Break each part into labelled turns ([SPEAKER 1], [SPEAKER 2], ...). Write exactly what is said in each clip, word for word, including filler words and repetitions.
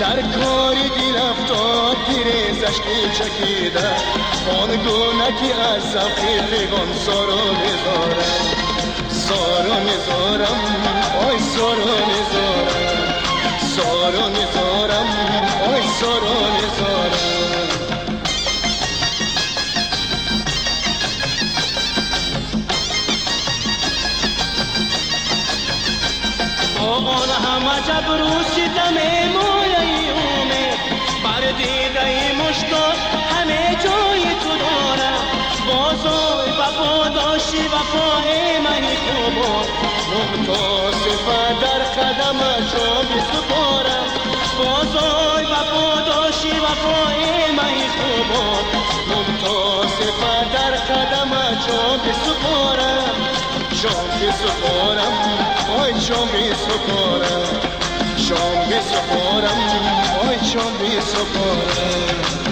[SPEAKER 1] در کاری دل افتاد گریز اشکی چکیده آنگونه که از زفیقان سارو میذارم سارو میذارم آی سارو میذارم سارو میذارم آی سارو میذارم
[SPEAKER 2] آن همه جب روزی دمه مولیومه بر دیده مشتاق همه جای تو دارم بازای وفا داشتی وفای منی خوبا
[SPEAKER 1] ممتاسفه در قدم جا می سپارم
[SPEAKER 2] بازای وفا داشتی وفای منی خوبا
[SPEAKER 1] ممتاسفه در قدم جا می سپارم جا می سپارم آی جا می سپارم جا می سپارم آی جا می سپارم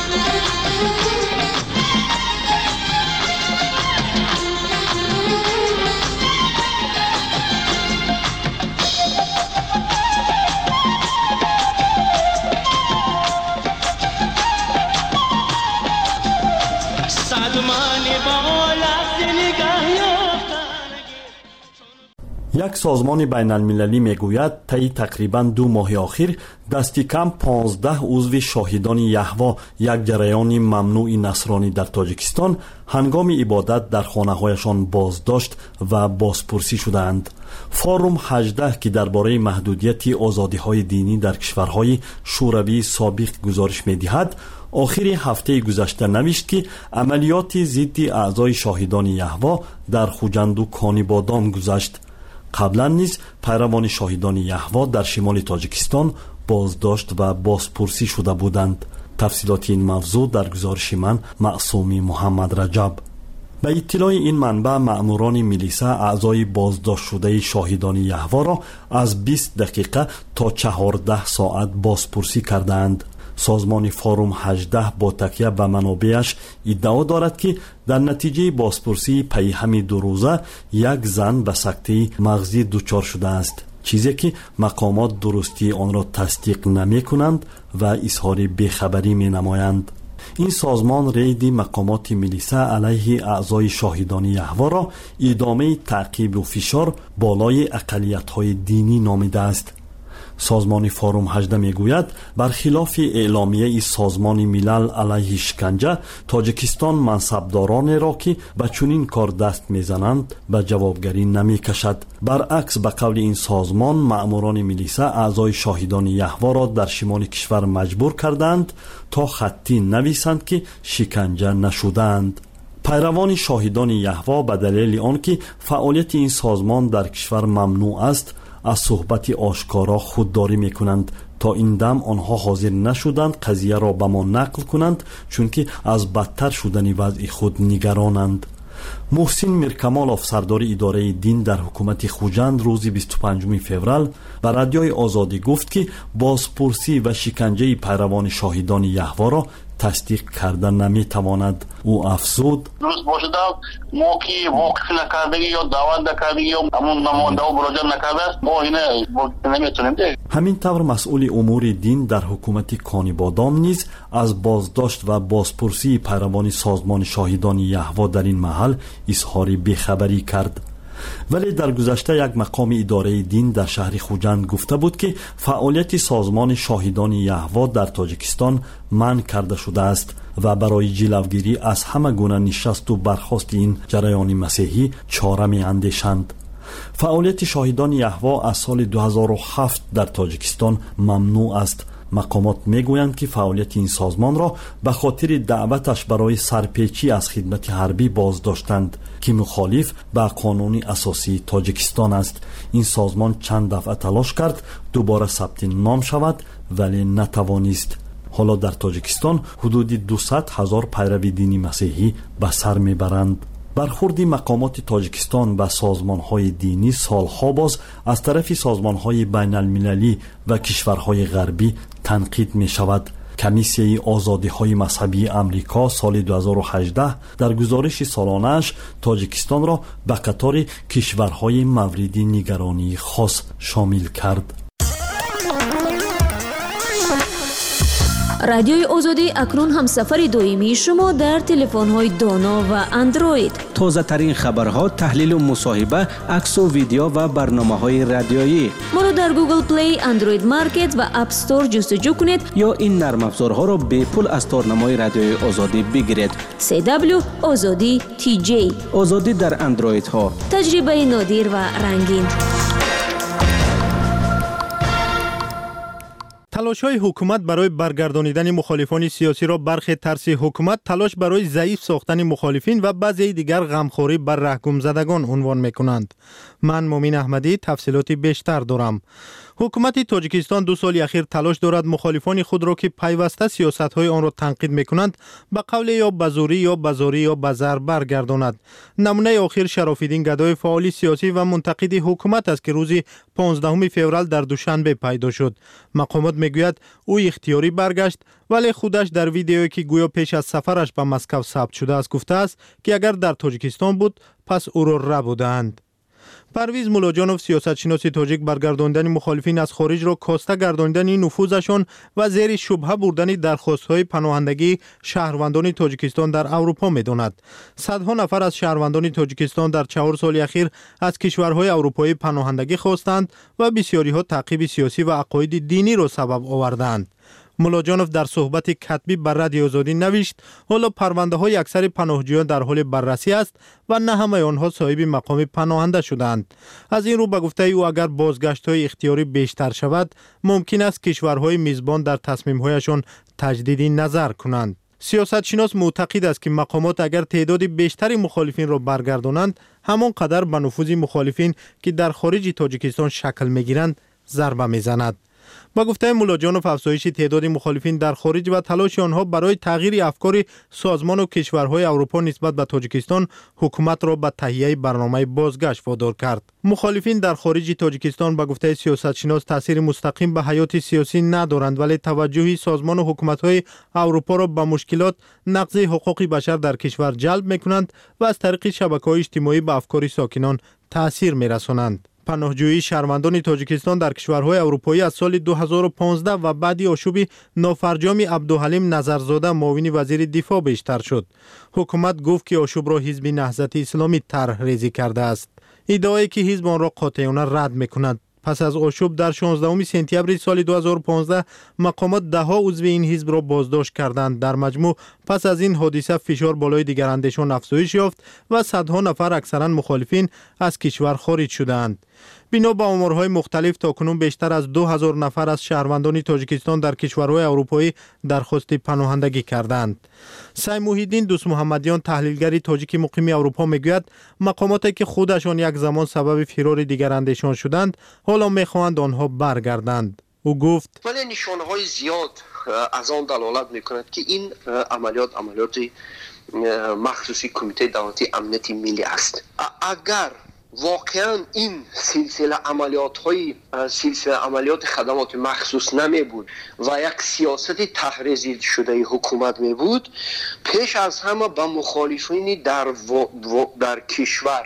[SPEAKER 3] یک سازمان بین المللی میگوید طی تقریباً دو ماه اخیر دستی کم پانزده عضو شاهدان یهوه یک جریان ممنوع نصرانی در تاجیکستان هنگام عبادت در خانه‌هایشان بازداشت و بازپرسی شدند. فوروم هجده که درباره محدودیت آزادی‌های دینی در کشورهای شوروی سابق گزارش می‌دهد آخر هفته گذشته نوشت که عملیات ضد اعضای شاهدان یهوه در خوجند و کانی بادام گذشت. قبلا نیز پیروان شاهدان یهوه در شمال تاجیکستان بازداشت و بازپرسی شده بودند. تفصیلات این موضوع در گزارش من معصومی محمد رجب. به اطلاع این منبع مأموران میلیسا اعضای بازداشت شده شاهدان یهوه را از بیست دقیقه تا چهارده ساعت بازپرسی کردند. سازمان فوروم هجده با تکیه به منابعش ادعا دارد که در نتیجه بازپرسی پی همین دو روزه یک زن به سکته مغزی دچار شده است، چیزی که مقامات درستی آن را تصدیق نمی کنند و اظهار بیخبری می نمایند. این سازمان رید مقامات میلیسا علیه اعضای شاهدان یهوه را ادامه تعقیب و فشار بالای اقلیت‌های دینی نامیده است. سازمان فوروم هجده میگوید برخلاف اعلامیه ای سازمان ملل علیه شکنجه تاجیکستان منصبداران را که به چنین کار دست میزنند به جوابگری نمیکشد. برعکس به قول این سازمان مأموران میلیسا اعضای شاهدان یهوه را در شمال کشور مجبور کردند تا خطی نویسند که شکنجه نشدند. پیروان شاهدان یهوه به دلیل آنکه فعالیت این سازمان در کشور ممنوع است از صحبت آشکارا خودداری میکنند. تا این دم آنها حاضر نشدند قضیه را به ما نقل کنند چون که از بدتر شدن وضع خود نگرانند. محسن میرکمالوف سردار اداره دین در حکومت خوجند روز بیست و پنجم فوریه به رادیوی آزادی گفت که بازپرسی و شکنجه پیروان شاهدان یهوه را تصدیق کردن نمیتواند. او افزود
[SPEAKER 4] درست باشد ما که موقف نکردگی یا دعوت نکردگی یا همون نماینده و مراجعه نکرده ما اینه نمیتونیم ده.
[SPEAKER 3] همین طور مسئول امور دین در حکومت کانی بادام نیز از بازداشت و بازپرسی پیروان سازمان شاهدان یهوه در این محل اظهار بیخبری کرد. ولی در گذشته یک مقام اداره دین در شهر خوجند گفته بود که فعالیت سازمان شاهدان یهوه در تاجیکستان منع کرده شده است و برای جلوگیری از همه گونه نشست و برخاست این جریان مسیحی چاره می اندیشند. فعالیت شاهدان یهوه از سال دو هزار و هفت در تاجیکستان ممنوع است. مقامات میگویند که فعالیت این سازمان را به خاطر دعوتش برای سرپیچی از خدمت حربی بازداشتند که مخالف به قانون اساسی تاجیکستان است. این سازمان چند دفعه تلاش کرد دوباره ثبت نام شود ولی نتوانست. حالا در تاجیکستان حدود دویست هزار پیرو دینی مسیحی به سر میبرند. برخورد مقامات تاجیکستان به سازمان‌های دینی سالها باز از طرف سازمان‌های بین المللی و کشورهای غربی تنقید می‌شود. کمیسیه آزادی‌های مذهبی امریکا سال دو هزار و هجده در گزارش سالانه‌اش تاجیکستان را به قطار کشورهای مورد نگرانی خاص شامل کرد.
[SPEAKER 5] رادیوی آزادی اکنون هم سفر دویمی شما در تلفن‌های دانا و اندروید.
[SPEAKER 2] تازه ترین خبرها، تحلیل و مصاحبه، عکس و ویدیو و برنامه‌های رادیویی.
[SPEAKER 5] ما رو در گوگل پلی، اندروید مارکت و اپ استور جستجو کنید
[SPEAKER 2] یا این نرم افزارها را به پول از تارنمای رادیوی آزادی بگیرید.
[SPEAKER 5] سی دبلیو آزادی تی جی.
[SPEAKER 2] آزادی در اندروید ها.
[SPEAKER 5] تجربه نادر و رنگین.
[SPEAKER 6] تلاش‌های حکومت برای برگردانیدن مخالفان سیاسی را برخی ترس حکومت تلاش برای ضعیف ساختن مخالفین و بعضی دیگر غمخوری بر رهگم زدگان عنوان می‌کنند. من مومین احمدی تفصیلاتی بیشتر دارم. حکومت تاجیکستان دو سال اخیر تلاش دارد مخالفان خود را که پیوسته سیاست‌های آن را تنقید می‌کنند به قول یا بزوری یا بزاری یا بزر برگرداند. نمونه آخر شراف‌الدین گدای فعال سیاسی و منتقد حکومت است که روز پانزدهم فوریه در دوشنبه پیدا شد. مقامات میگوید او اختیاری برگشت، ولی خودش در ویدیویی که گویا پیش از سفرش به مسکو ثبت شده است گفته است که اگر در تاجیکستان بود پس او را ربودند. پرویز مولاجانوف سیاستشناس تاجیک برگرداندن مخالفین از خارج را کاسته گرداندن نفوذشان و زیر شبهه بردن درخواست‌های پناهندگی شهروندان تاجیکستان در اروپا می‌داند. صدها نفر از شهروندان تاجیکستان در چهار سال اخیر از کشورهای اروپایی پناهندگی خواستند و بسیاری‌ها تعقیب سیاسی و عقاید دینی را سبب آوردند. مولاجانوف در صحبت کتبی بر رادیو آزادی نوشت حالا پرونده های اکثر پناهجویان در حال بررسی است و نه همه آنها صاحب مقام پناهنده شدند. از این رو به گفته او اگر بازگشت های اختیاری بیشتر شود ممکن است کشورهای میزبان در تصمیم هایشان تجدید نظر کنند. سیاستشناس معتقد است که مقامات اگر تعداد بیشتری مخالفین را برگردانند همان قدر به نفوذ مخالفین که در خارج تاجیکستان شکل میگیرند ضربه میزند. با گفته مولاجانوف افزایش تعداد مخالفین در خارج و تلاش آنها برای تغییر افکار سازمان و کشورهای اروپا نسبت به تاجیکستان حکومت را به تهیه برنامه بازگشت وادار کرد. مخالفین در خارج تاجیکستان با گفته سیاستشناس تاثیر مستقیم به حیات سیاسی ندارند، ولی توجه سازمان و حکومت‌های اروپا را به مشکلات نقض حقوق بشر در کشور جلب می‌کنند و از طریق شبکه‌های اجتماعی به افکار ساکنان تأثیر می‌رسانند. پناهجویی شهروندان تاجیکستان در کشورهای اروپایی از سال دو هزار و پانزده و بعدی آشوب نافرجام عبدالحلیم نظرزاده معاون وزیر دفاع بیشتر شد. حکومت گفت که آشوب را حزب نهضت اسلامی طرح ریزی کرده است. ادعایی که حزب آن را قاطعانه رد می‌کند. پس از آشوب در شانزدهم سپتامبر سال دو هزار و پانزده مقامات ده ها عضو این حزب را بازداشت کردند. در مجموع پس از این حادثه فشار بالای دیگراندیشان افزایش یافت و صدها نفر اکثرا مخالفین از کشور خارج شدند. بنا به آمارهای مختلف تاکنون بیشتر از دو هزار نفر از شهروندان تاجیکستان در کشورهای اروپایی درخواست پناهندگی کردند. سعی محی‌الدین دوست محمدیان تحلیلگر تاجیک مقیم اروپا میگوید مقاماتی که خودشان یک زمان سبب فرار دیگراندیشان شدند حالا میخواهند آنها برگردند. او گفت
[SPEAKER 7] ولی نشانه‌های زیاد از آن دلالت میکند که این عملیات عملیات مخصوصی کمیته دولتی امنیت ملی است. اگر واقعا این سلسله عملیات های سلسله عملیات خدمات مخصوص نمی بود و یک سیاست تحریزی شده حکومت می بود، پیش از همه به مخالفین در, در کشور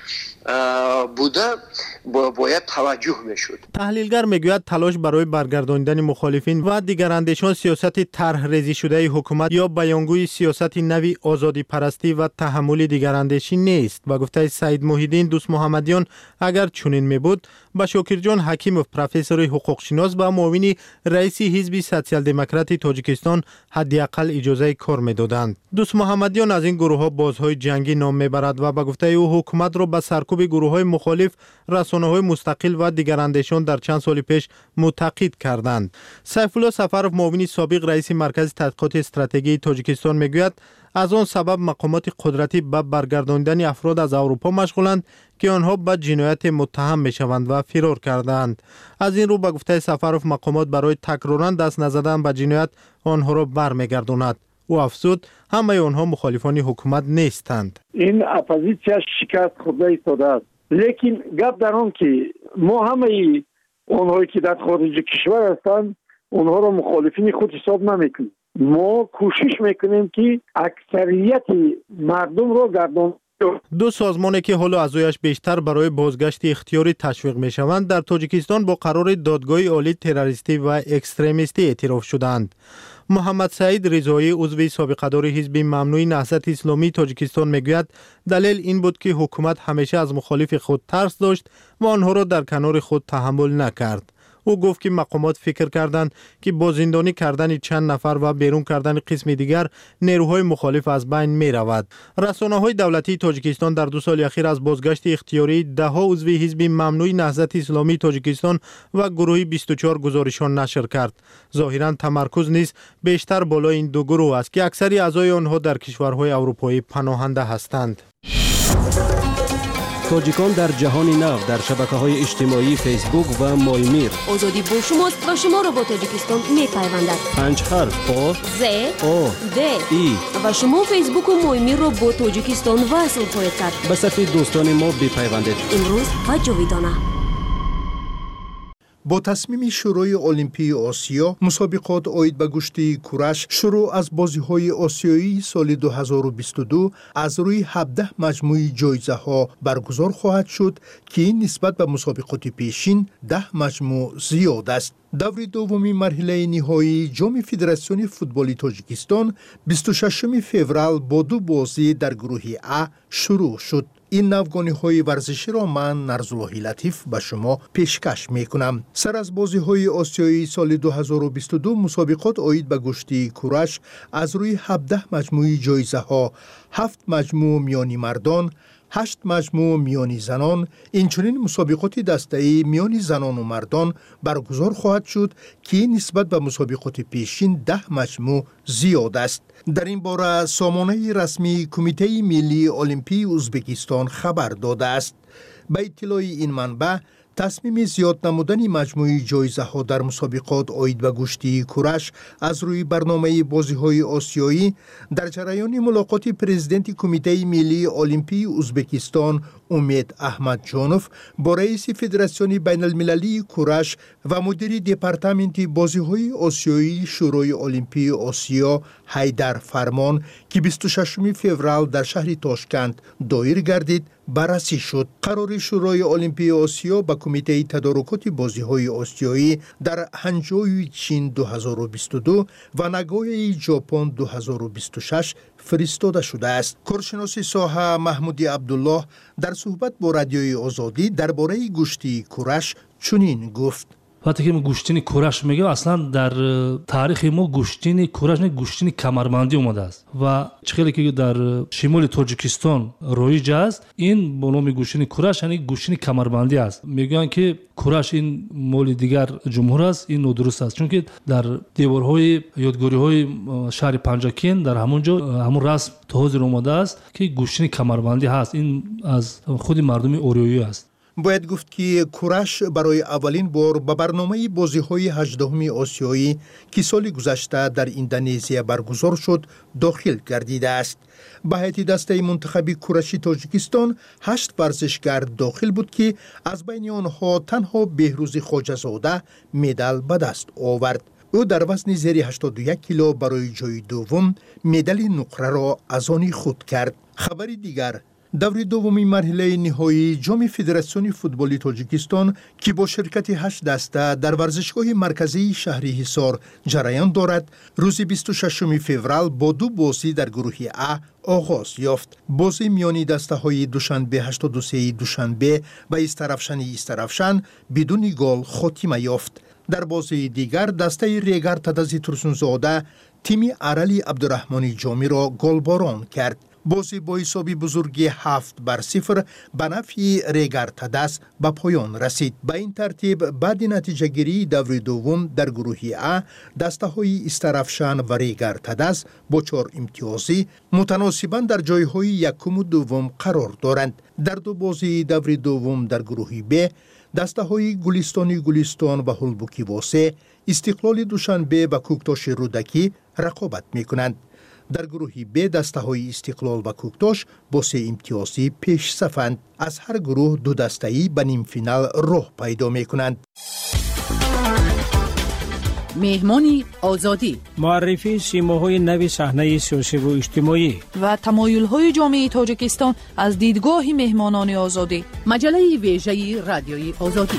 [SPEAKER 7] بوده باید توجه میشد.
[SPEAKER 6] تحلیلگر میگوید تلاش برای برگرداندن مخالفین و دیگراندیشان سیاست طرح ریزی شده حکومت یا بیانگوی سیاست نوی آزادی پرستی و تحمل دیگراندیشی نیست. و گفته سعید محی‌الدین دوست محمدیان اگر چنین می بود با شاکرجان حکیموف پروفسور حقوق شناس و معاون رئیس حزب سوسیال دموکرات تاجیکستان حداقل اجازه کار میدادند. دوست محمدیان از این گروه ها بازهای جنگی نام میبرد و با گفته او حکومت را به سرکوب گروه های مخالف رسانه‌های مستقل و دیگراندیشان در چند سال پیش معتقد کردند. سیف الله سفرов معاون سابق رئیس مرکز تحقیقات استراتژی تاجیکستان میگوید از آن سبب مقامات قدرتی به برگرداندن افراد از اروپا مشغولند که آنها به جنایت متهم میشوند و فرار کردند. از این رو به گفته سفرов مقامات برای تکرارا دست نزدن به جنایت آنها را برمیگرداند. او افزود همه آنها مخالفان حکومت نیستند.
[SPEAKER 8] این اپوزیسیا شکست خورده ایستاده است. لیکن گپ در آن که ما همه آنهایی که در خارج کشور هستند آنها را مخالفین خود حساب نمیکنیم. ما کوشش میکنیم که اکثریت مردم را گردان
[SPEAKER 6] دو سازمانی که حالا ازویش بیشتر برای بازگشت اختیاری تشویق می شوند در تاجیکستان با قرار دادگاه عالی تروریستی و اکستریمیستی اعتراف شدند. محمد سعید رضایی عضو سابقه‌دار حزب ممنوع نهضت اسلامی تاجیکستان میگوید دلیل این بود که حکومت همیشه از مخالف خود ترس داشت و آنها را در کنار خود تحمل نکرد. او گفت که مقامات فکر کردند که با زندانی کردن چند نفر و بیرون کردن قسم دیگر نیروهای مخالف از بین می رود. رسانه‌های دولتی تاجیکستان در دو سال اخیر از بازگشت اختیاری ده ها عضو حزب ممنوع نهضت اسلامی تاجیکستان و گروه بیست و چهار گزارشان نشر کرد. ظاهراً تمرکز نیز بیشتر بالای این دو گروه است که اکثری اعضای آنها در کشورهای اروپایی پناهنده هستند.
[SPEAKER 2] تاجیکان در جهان نو در شبکه‌های اجتماعی فیسبوک و مایمیر.
[SPEAKER 5] آزادی با شماست و شما را با تاجیکستان می‌پیوندد.
[SPEAKER 2] پنج حرف آ
[SPEAKER 5] ز
[SPEAKER 2] آ
[SPEAKER 5] د
[SPEAKER 2] ای
[SPEAKER 5] و شما فیسبوک و مایمیر را با تاجیکستان وصل خواهید کرد.
[SPEAKER 2] به صف دوستان ما بپیوندید.
[SPEAKER 5] امروز و جاویدانه.
[SPEAKER 9] با تصمیم شورای المپی آسیا مسابقات عاید به گشتی کورش شروع از بازی‌های آسیایی سال دو هزار و بیست و دو از روی هفده مجموعه جایزه‌ها برگزار خواهد شد که این نسبت به مسابقات پیشین ده مجموع زیاد است. دور دومی مرحله نهایی جام فدراسیون فوتبال تاجیکستان بیست و ششم فوریه با دو بازی در گروه ا شروع شد. این نوگانی‌های ورزشی را من نرزاللهی لطیف به شما پیشکش می‌کنم. سر از بازی‌های آسیایی سال دو هزار و بیست و دو مسابقات عاید به گشتی کورش از روی هفده مجموعه جایزه‌ها، هفت مجموع میانی مردان، هشت مجموع میانی زنان، اینچنین مسابقات دسته‌ای میانی زنان و مردان برگزار خواهد شد که نسبت به مسابقات پیشین ده مجموع زیاد است. در این باره سامانه رسمی کمیته ملی المپی ازبکستان خبر داده است. به اطلاع این منبع تصمیم زیاد نمودن مجموعی جایزه ها در مسابقات عاید به گشتی کورش از روی برنامه بازی‌های آسیایی در جریان ملاقات پرزیدنت کمیته ملی المپی ازبکستان امید احمد جانوف با رئیس فدراسیون بین المللی کورش و مدیر دپارتمنت بازی‌های آسیایی شورای المپی آسیا حیدر فرمان که بیست و ششم فوریه در شهر تاشکند دایر گردید بررسی شد. قرار شورای المپی آسیا با کمیته تدارکات بازی‌های آسیایی در هنجوی چین دو هزار و بیست و دو و ناگویای ژاپن دو هزار و بیست و شش فرستاده شده است. کارشناس ساحه محمودی عبدالله در صحبت با رادیوی آزادی درباره گشتی کورش چنین گفت:
[SPEAKER 10] وقتی که ما گوشتین کورش میگیم اصلا در تاریخ ما گوشتین کورش نه گوشتین کمربندی اومده است و چخیلی که در شمال تاجیکستان رایج است این با نام گوشتین کورش یعنی گوشتین کمربندی است. میگن که کورش این مال دیگر جمهور است، این نادرست است چون که در دیوارهای یادگاری‌های شهر پنجاکین در همونجا همون رسم تازه اومده است که گوشتین کمربندی هست. این از خود مردم اوریایی است.
[SPEAKER 9] باید گفت که کورش برای اولین بار به برنامه بازی‌های هجدهم آسیایی که سال گذشته در اندونزیا برگزار شد داخل گردیده است. به هیئت دسته منتخب کورشی تاجیکستان هشت ورزشگر داخل بود که از بین آنها تنها بهروز خواجه‌زاده مدال به دست آورد. او در وزن زیر هشتاد و یک کیلو برای جای دوم مدال نقره را از آن خود کرد. خبری دیگر، دور دومی مرحله نهایی جام فدراسیون فوتبال تاجیکستان که با شرکت هشت دسته در ورزشگاه مرکزی شهر حصار جریان دارد روز بیست و ششم فوریه با دو بازی در گروه ا آغاز یافت. بازی میانی دسته های دوشنبه هشتاد و سه دوشنبه و استرافشن استرافشن بدون گل خاتمه یافت. در بازی دیگر دسته ریگر تدازی ترسونزاده تیم ارلی عبدالرحمن جامی را گلباران کرد. بازی با حسابی بزرگی هفت بر صفر به نفع ریگر تدس به پایان رسید. به این ترتیب بعد نتیجه گیری دور دوم در گروه ا دسته های استرافشن و ریگر تدس با چهار امتیازی متناسباً در جایهای یکم و دوم قرار دارند. در دو بازی دور دوم در گروه ب دسته های گلستانی گلستان و هلبوکی واسه استقلال دوشنبه و کوکتاش رودکی رقابت می کنند. در گروه ب دسته های استقلال و کوکتاش با سه امتیازی پیش صفند. از هر گروه دو دسته‌ای به نیم فینال راه پیدا می کنند.
[SPEAKER 11] مهمانی آزادی،
[SPEAKER 12] معرفی سیماهای نوی صحنه سیاسی و اجتماعی
[SPEAKER 11] و تمایل‌های جامعه تاجیکستان از دیدگاه مهمانان آزادی. مجله ویژه رادیوی آزادی.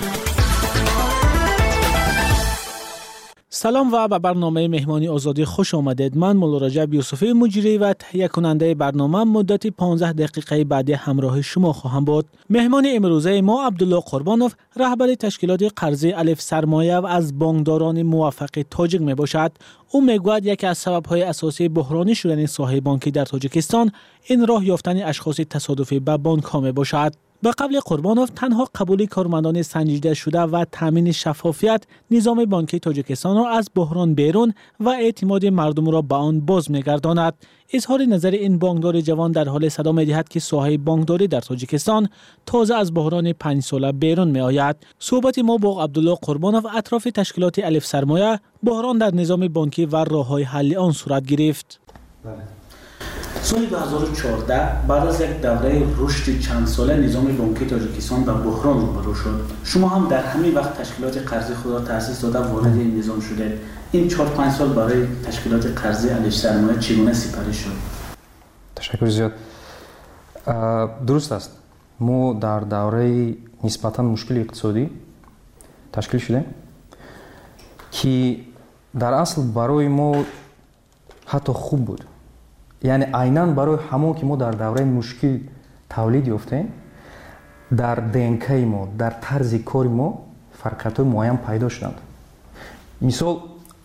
[SPEAKER 13] سلام و به برنامه مهمانی آزادی خوش آمدید. من مولا رجب یوسفی مجری و تهیه کننده برنامه مدت پانزده دقیقه بعد همراه شما خواهم بود. مهمان امروزه ما عبدالله قربانوف، رهبر تشکیلات قرضی الف سرمایه و از بانکداران موفق تاجیک می باشد. او میگوید یکی از سبب‌های اساسی بحرانی شدن ساحه بانکی در تاجیکستان این راه یافتن اشخاص تصادفی به بانک‌ها می باشد. به قول قربانوف، تنها قبول کارمندان سنجیده شده و تامین شفافیت نظام بانکی تاجیکستان را از بحران بیرون و اعتماد مردم را به آن باز می‌گرداند. اظهار نظر این بانکدار جوان در حال صدا می‌دهد که ساحه بانکداری در تاجیکستان تازه از بحران پنج ساله بیرون می‌آید. صحبت ما با عبدالله قربانوف اطراف تشکیلات الف سرمایه، بحران در نظام بانکی و راه‌های حل آن صورت گرفت.
[SPEAKER 2] سال دو هزار و چهارده بعد از یک دوره رشد چند ساله نظام بانکی تاجیکستان به بحران روبرو شد. شما هم در همین وقت تشکیلات قرضی خود را تأسیس داده وارد این نظام شده. این چهار پنج سال برای تشکیلات قرضی الف سرمایه چگونه سپری شد؟
[SPEAKER 14] تشکر زیاد. درست است. ما در دوره نسبتاً مشکل اقتصادی تشکیل شده که در اصل برای ما حتی خوب بود. یعنی عیناً برای همون که ما در دوره مشکل تولید یافتیم، در دنکای ما، در طرز کار ما فرقیت‌های معین پیدا شدند. مثال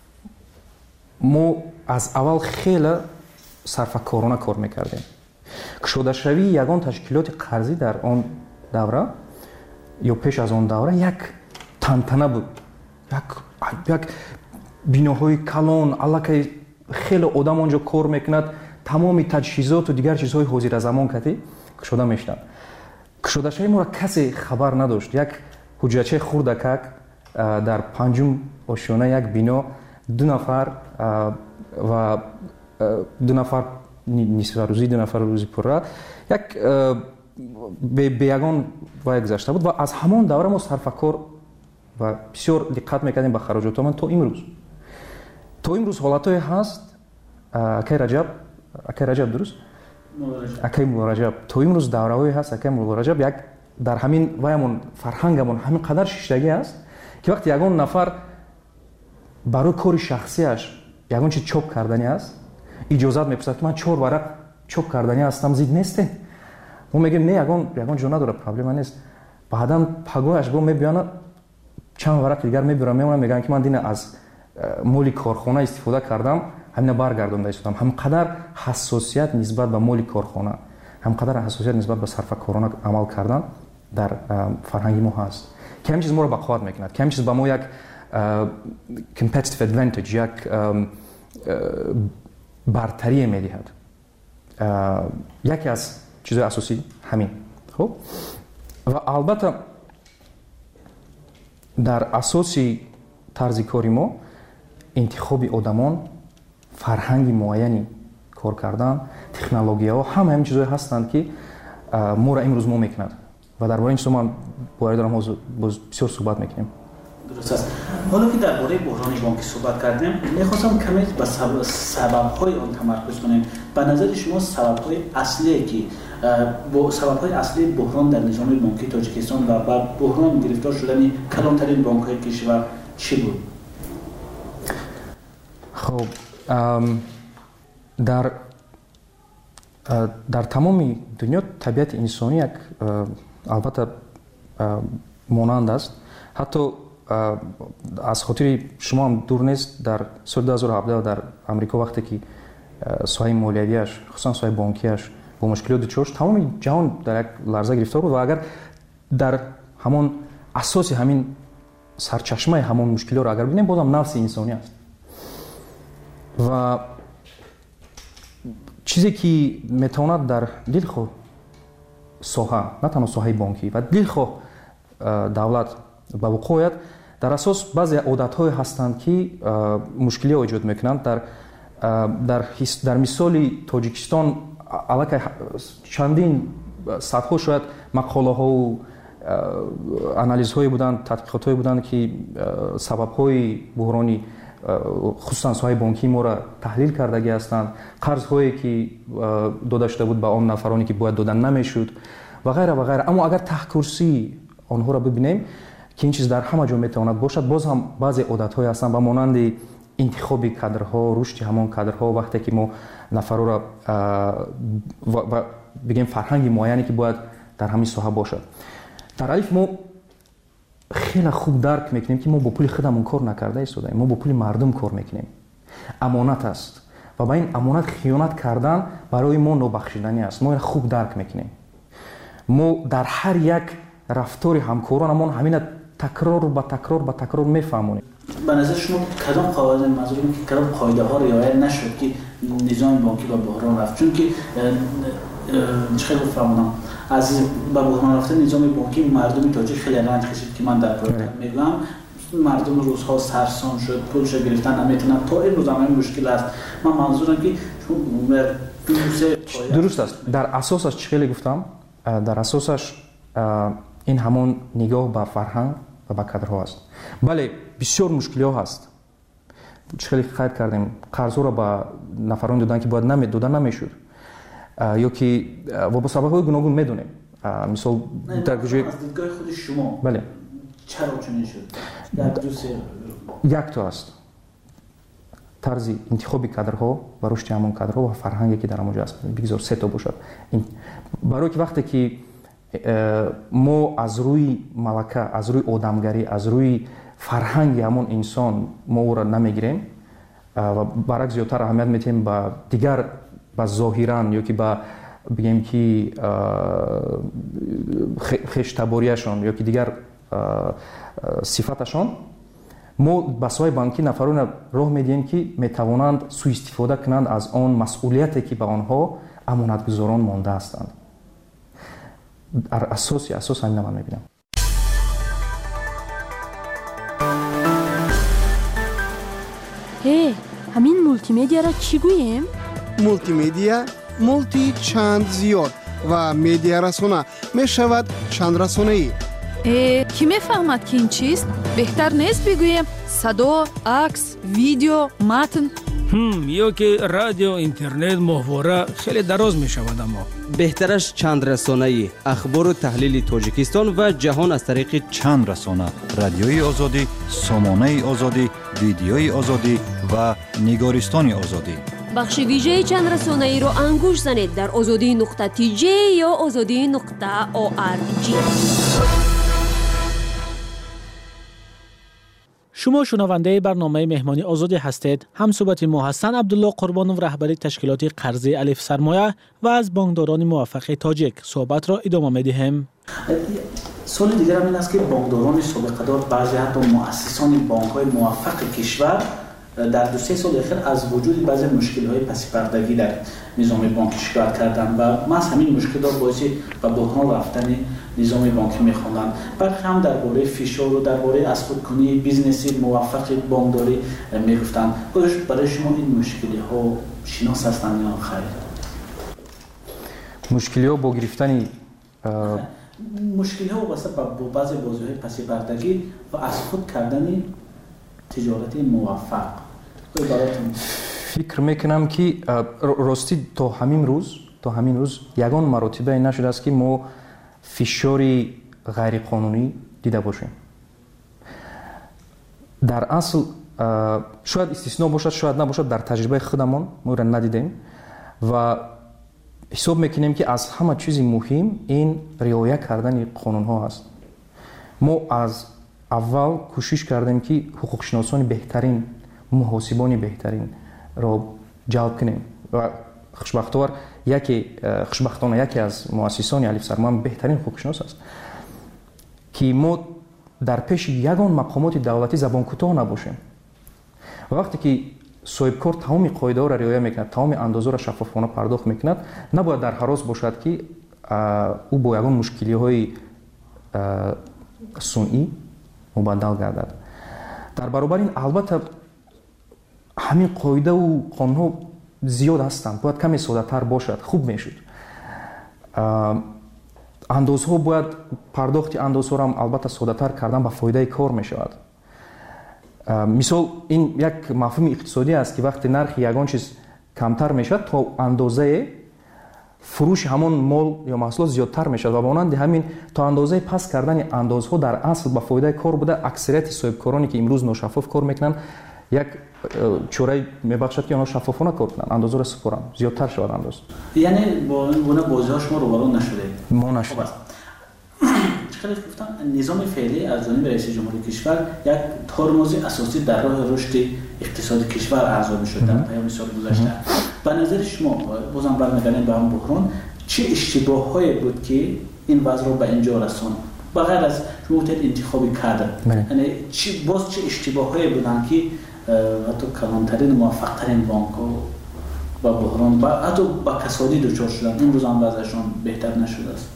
[SPEAKER 14] ما از اول خیلی صرفه‌کارانه کار میکردیم. کشاده شوی یگان تشکیلات قرضی در آن دوره یا پیش از آن دوره یک تنتنه بود. یک یک بیناهای کلان، علاقه خیلی آدم آنجا کار میکند، تمام تجهیزات و دیگر چیزهای حاضر زمان کتی کشاده میشدند. کشاده شوی ما را کسی خبر نداشت. یک حجرچه خردکک در پنجم آشیانه یک بنا دو نفر و دو نفر نصف روزی، دو نفر روزی پره یک به یگان وای گذشته بود و از همان دوره ما صرفه‌کار و بسیار دقت میکردیم به خراجاتمان تا امروز. تا امروز حالت‌های هست اکی رجب اکی رجب درست؟ اکی مولا رجب تا امروز دوره‌های هست اکی مولا رجب یک در همین وایمون فرهنگمون همین قدر شیشتگی است که وقتی یگان نفر برای کار شخصیش یگان چیز چوب کردنی است اجازت میپرسد که من چهار ورق چوب کردنی هستم زید نیسته. ما میگیم نه یگان یگان جا نداره پرابلم نیست. بعداً پگاهش گو میبیانه چند ورق دیگر میبرم میمونم میگن که من دین از مولی کارخانه استفاده کردم همین برگردونده شدم. همقدر حساسیت نسبت به مولی کارخانه، همقدر حساسیت نسبت به صرفه‌کارانه عمل کردن در فرهنگ ما هست که همین چیز ما رو بقوت میکند، که همین چیز به ما یک competitive advantage، یک برتری میدهد. یکی از چیزهای اساسی همین. خب و البته در اساسی طرز کاری ما انتخاب آدمان، فرهنگ معینی کار کردن، تکنولوژی‌ها همه همین چیزایی هستند که ما را امروز ما میکند و درباره این چیزا ما باید دارم بسیار صحبت میکنیم.
[SPEAKER 2] درست است. حالا که درباره بحران بانکی صحبت کردیم، میخواستم کمی به سبب‌های آن تمرکز کنیم. به نظر شما سبب‌های اصلی که با سبب‌های اصلی بحران در نظام بانکی تاجیکستان و بعد بحران گرفتار شدن کلانترین بانک‌های کشور چی بود؟
[SPEAKER 14] خب در در تمام دنیا طبیعت انسانی یک البته مانند است. حتی از خاطر شما هم دور نیست در سال دو هزار و هفده در امریکا وقتی که ساحه مالیاتیش خصوصا ساحه بانکیش با مشکلات دچار شد، تمام جهان در یک لرزه گرفتار بود و اگر در همون اساس همین سرچشمه همون مشکلات رو اگر ببینیم بازم نفس انسانی است. و چیزی که میتواند در دلخو ساحه، نه تنها ساحه بانکی و دلخو دولت به وقوع آید، در اساس بعضی عادت‌های هستند که مشکلی ایجاد میکنند. در در در مثال تاجیکستان علاقه چندین صدها شاید مقاله ها و انالیز های بودند، تحقیقات های بودند که سبب های بحرانی خصوصا соҳаи бонкии моро таҳлил кардагӣ ҳастанд, қарзҳое ки дода шуда буд ба он нафароне ки бояд дода намешуд ва ғайра ва ғайра. Аммо агар таҳкурсии онҳоро бибинем ки ин чиз дар ҳама ҷо метавонад бошад, боз ҳам баъзе одатҳое ҳастанд ба монанди интихоби кадрҳо, рушди ҳамон кадрҳо, вақте ки мо нафароро ва бигем фарҳанги муайяне ки бояд дар ҳамин соҳа бошад. дар алиф мо хеле хуб дарк мекунем ки мо бо пули худамон кор накарда истодаем, мо бо пули мардум кор мекунем. амонат аст ва ба ин амонат хиёнат кардан барои мо нобахшиданӣ аст. мо ин хуб дарк мекунем. мо дар ҳар як рафтори ҳамкоронамон ҳамина такрор ба такрор ба такрор мефаҳмонем.
[SPEAKER 2] ба назар шумо кадом қоваид мазурум ки кадом қоидаҳо риоя нашуд ки низоми бонкӣ ба буҳрон рафт? Чунки хеле фаҳмонам аз ба буҳрон рафтани низоми бонкӣ мардуми тоҷик хеле ранҷ кашид ки ман дар проект мегӯям. мардум рӯзҳо сарсон шуд, пулша гирифтан наметавонад, то имрӯз ҳам ин мушкил аст. ман манзурам ки
[SPEAKER 14] дуруст аст. дар асосаш чӣ хеле гуфтам? дар асосаш ин ҳамон нигоҳ ба фарҳанг ва ба кадрҳо аст. бале бисёр мушкилиҳо ҳаст. чӣ хеле қайд кардем, қарзҳоро ба нафароне додан ки бояд дода намешуд ё ки ва бо сабабҳои гуногун медонем. мисол дар гӯҷаи
[SPEAKER 2] аз дидгоҳи худи шумо
[SPEAKER 14] бале
[SPEAKER 2] чаро чунин шуд?
[SPEAKER 14] як то аст тарзи интихоби кадрҳо ва рушди ҳамон кадрҳо ва фарҳанге ки дар ҳамонҷо аст. бигзор се то бошад. барое ки вақте ки мо аз рӯи малака, аз рӯи одамгарӣ, аз рӯи фарҳанги ҳамон инсон мо ӯро намегирем ва баръакс зиёдтар аҳамият метиҳем ба дигар, ба зоҳиран ё ки ба бигем ки хештаборияшон ё ки дигар сифаташон, мо ба соҳаи банкӣ нафароне роҳ медиҳем ки метавонанд сӯистифода кунанд аз он масъулияте ки ба онҳо амонатгузорон монда ҳастанд. дар асоси асос ҳамина ман мебинам.
[SPEAKER 15] ҳе, ҳамин мултимедияро чӣ гӯем?
[SPEAKER 16] мултимедия мулти чанд зиёд ва медиарасона мешавад чандрасонаӣ.
[SPEAKER 11] э кӣ мефаҳмад ки ин чист? беҳтар нест бигӯем садо, акс, видео, матн?
[SPEAKER 12] ҳм ё ки радио, интернет, моҳвора хеле дароз мешавад. аммо
[SPEAKER 17] беҳтараш чандрасонаӣ, ахбору таҳлили Тоҷикистон ва ҷаҳон аз тариқи
[SPEAKER 18] чандрасона, радиои озодӣ, сомонаи озодӣ, видеои озодӣ ва нигористони озодӣ.
[SPEAKER 5] бахши вижаи чандрасонаиро ангуш занед дар озодӣ нуқта ти ҷе ё озодӣ нуқта о ар ҷи.
[SPEAKER 13] شما شنونده برنامه مهمانی آزادی هستید. همصحبت ما حسن عبدالله قربانov رهبر تشکیلات قرضه الف سرمایه و از بانکداران موفق تاجیک صحبت را ادامه می‌دهیم.
[SPEAKER 2] سوال دیگر این است که بانکداران سابقه‌دار بعضی حتی مؤسسان بانک‌های موفق کشور در دو سه سال اخیر از وجود بعضی مشکل‌های پس پردگی در نظام بانکی شکایت کردند و ما همین مشکلات باعث به بحران رفتن نظام بانکی می‌خواندند. برخی هم درباره فشار و درباره اسباب‌کنی بیزنسی موفق بانکداری می‌گفتند. برای شما این مشکل‌ها شناس هستند یا خیر؟
[SPEAKER 14] مشکل‌ها با گرفتن
[SPEAKER 2] مشکل‌ها واسه با بعضی بازی‌های پس پردگی و از خود کردن تجارت موفق.
[SPEAKER 14] فکر میکنم که راستی تا همین روز تا همین روز یگان مراتبه نشده است که ما فشاری غیر قانونی دیده باشیم. در اصل شاید استثناء باشد شاید نباشد، در تجربه خودمان ما را ندیدیم و حساب میکنیم که از همه چیز مهم این رعایت کردن قانون ها است. ما از اول کوشش کردیم که حقوق شناسان بهترین، محاسبان بهترین را جلب کنیم و خوشبختانه یکی خوشبختانه یکی از مؤسسان الف سرمایه بهترین حقوق شناس است که ما در پیش یگان مقامات دولتی زبان کوتاه نباشیم. و وقتی که صاحب کار تمام قاعده ها را رعایت میکند، تمام اندازه را شفافانه پرداخت میکند، نباید در حراس باشد که او با یگان مشکلی های صنعی مبدل گردد. در برابر این البته همین قاعده و قانون ها زیاد هستند، باید کمی ساده تر باشد، خوب میشد. اندازه ها باید پرداخت اندازه ها هم البته ساده تر کردن به فایده کار میشود. мисол ин як мафҳуми иқтисодӣ аст ки вақте нархи ягон чиз камтар мешавад то андозае фурӯши ҳамон мол ё маҳсулот зиёдтар мешавад ва ба монанди ҳамин то андозаи паст кардани андозҳо дар асл ба фоидаи кор буда аксарияти соҳибкороне ки имрӯз ношаффоф кор мекунанд як чорае мебахшад ки онҳо шаффофона кор кунанд андозаро супоранд зиёдтар шавад андоз
[SPEAKER 2] яъне бо ин гуна бозиҳо шумо рӯбарӯ нашудед
[SPEAKER 14] мо нашудем
[SPEAKER 2] خیلی گفتم نظام فعلی از جانب رئیس جمهوری کشور یک ترمز اساسی در راه رشد اقتصاد کشور ارزیابی شد در پیام سال گذشته. به نظر شما بازم برمیگردیم به هم بحران چه اشتباهایی بود که این وضع رو به اینجا رساند بغیر از شروط انتخاب کادر یعنی چی باز چه اشتباهایی بودن که حتی کلانترین موفقترین بانک‌ها با بحران و حتی با کسادی دچار شدن امروز هم وضعشون بهتر نشده است.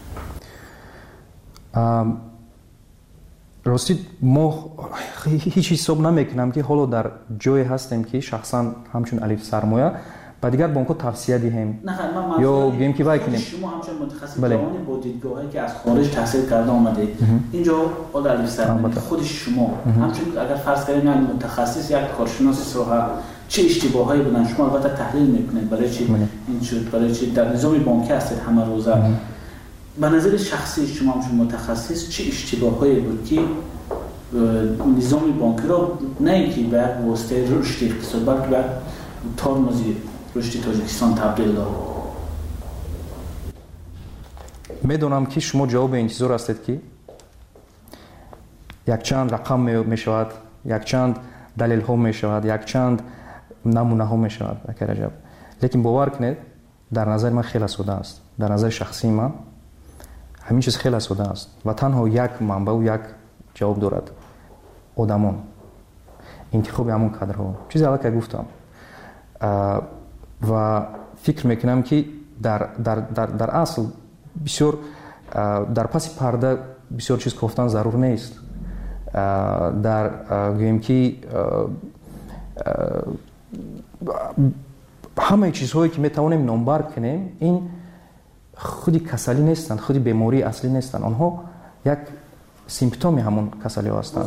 [SPEAKER 14] рости мо ҳеҷ ҳисоб намекунам ки ҳоло дар ҷое ҳастем ки шахсан ҳамчун алиф сармоя ба дигар бонкҳо тавсия диҳем ё гӯем ки вай кунем
[SPEAKER 2] шумо ҳамчун мутахассис ҷавони бо дидгоҳе ки аз хориҷ таҳсил карда омадед инҷо ола алиф сармоя худи шумо ҳамчун агар фарз кардем як мутахассис як коршиноси соҳа чӣ иштибоҳҳое буданд шумо албатта таҳлил мекунед барои чи ин шуд барои чи дар низоми бонкӣ ҳастед ҳама рӯза به نظر شخصی شما هم متخصص چه اشتباهایی بود که نظام بانکی را نه اینکه به واسطه رشد اقتصاد بلکه به ترمز رشد تاجیکستان تبدیل داد
[SPEAKER 14] میدونم که شما جواب انتظار هستید که یک چند رقم میشود یک چند دلیل ها میشود یک چند نمونه ها میشود اکرجب لیکن باور کنید در نظر من خیلی ساده است در نظر شخصی من ҳамин чиз хеле сода аст ва танҳо як манбаъу як ҷавоб дорад одамон интихоби ҳамон кадрҳо чизи аллакай гуфтам ва фикр мекунам ки дар дар дар дар асл бисёр дар паси парда бисёр чиз гуфтан зарур нест дар гӯем ки ҳамаи чизҳое ки метавонем номбар кунем ин худи касалӣ нестанд худи бемории аслӣ нестанд онҳо як симптоми ҳамон касалиҳо ҳастанд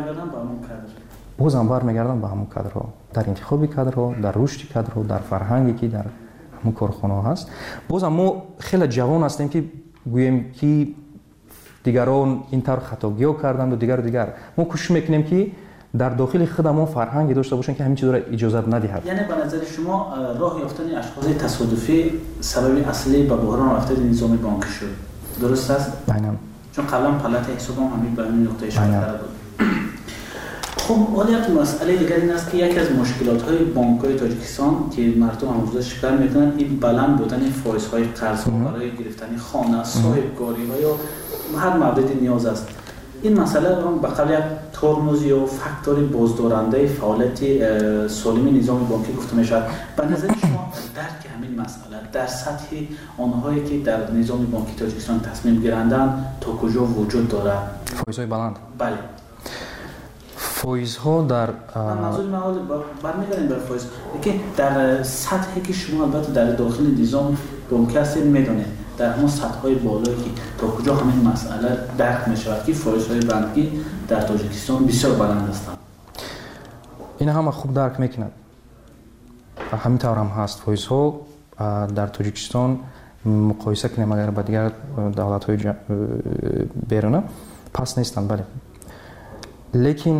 [SPEAKER 14] бозам бармегарданд ба ҳамон кадрҳо дар интихоби кадрҳо дар рушди кадрҳо дар фарҳанге ки дар ҳамон корхонаҳо ҳаст бозам мо хеле ҷавон ҳастем ки гӯем ки дигарон ин тавр хатогиҳо карданду дигару дигар мо кӯшиш мекунем ки дар дохили худамон фарҳанге дошта бошем ки ҳамин чизро иҷозат надиҳад
[SPEAKER 2] яъне ба назари шумо роҳ ёфтани ашхоси тасодуфӣ сабаби аслӣ ба буҳрон рафтани низоми бонкӣ шуд дуруст аст
[SPEAKER 14] айнан
[SPEAKER 2] чун қаблан палатаи ҳисобам ҳамин ба ҳамин нуқтаи ишора карда буд хуб ҳоли як масъалаи дигар ин аст ки яке аз мушкилотҳои бонкҳои тоҷикистон ки мардум ҳамрӯза шикар мекунанд ин баланд будани фоизҳои қарзҳо барои гирифтани хона соҳибкориҳо ё ҳар мавриди ниёз аст این مسئله هم به قبل یک ترمز یا فاکتور بازدارنده فعالیت سالم نظام بانکی گفته می شود. به نظر شما درک همین مسئله در سطح آنهایی که در نظام بانکی تاجیکستان تصمیم گیرندند تا کجا وجود دارد؟
[SPEAKER 14] فایزهای بلند.
[SPEAKER 2] بله.
[SPEAKER 14] فایزها در
[SPEAKER 2] منظور من برمیگردیم بر فایز که در سطحی که شما البته در داخل نظام بانکی هستید میدونید در همون سطح‌های بالایی که تا کجا همین مسئله درک می‌شود که فایزهای بانکی در تاجیکستان بسیار بلند هستند
[SPEAKER 14] این همه خوب درک می‌کنند همین طور هم هست فایزها در تاجیکستان مقایسه کنیم اگر با دیگر دولت‌های بیرونه پس نیستند بله لیکن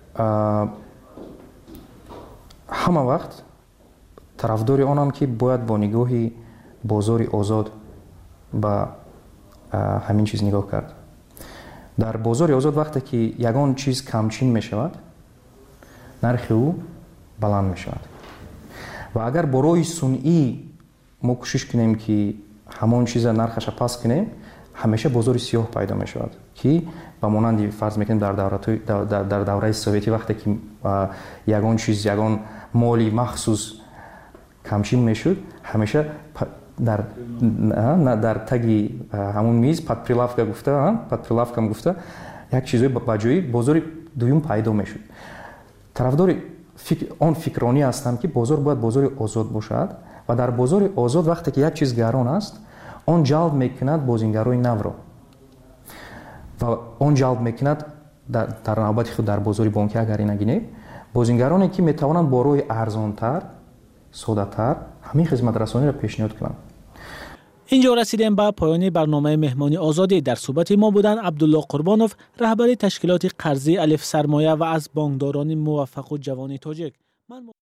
[SPEAKER 14] همه وقت طرفدار آنم که باید با نگاهی بازار آزاد با همین چیز نگاه کرد در بازار آزاد وقتی که یگان چیز کمچین می شود نرخ او بلند می شود و اگر برای صنعی ما کوشش کنیم که همان چیز نرخش پس کنیم همیشه بازار سیاه پیدا می شود که با مانند فرض میکنیم در دوره در, در دوره سوویتی وقتی که یگان چیز یگان مالی مخصوص کمچین می شد همیشه در در تگی همون میز پد پرلافکا گفته پد پرلافکام گفته یک چیزی با جایی بازار دوم پیدا میشد طرفدار فکر آن فکرانی هستم که بازار باید بازار آزاد باشد و در بازار آزاد وقتی که یک چیز گران است آن جلب میکند بازیگرای نو را و آن جلب میکند در نوبت خود در بازار بانکی اگر اینا گینه بازیگرانی که میتوانند با روی ارزانتر ساده‌تر همین خدمت رسانی را پیشنهاد کنند.
[SPEAKER 13] اینجا رسیدیم به پایان برنامه مهمانی آزادی. در صحبت ما بودن عبدالله قربانوف، رهبر تشکیلات قرضی الف سرمایه و از بانکداران موفق و جوان تاجیک.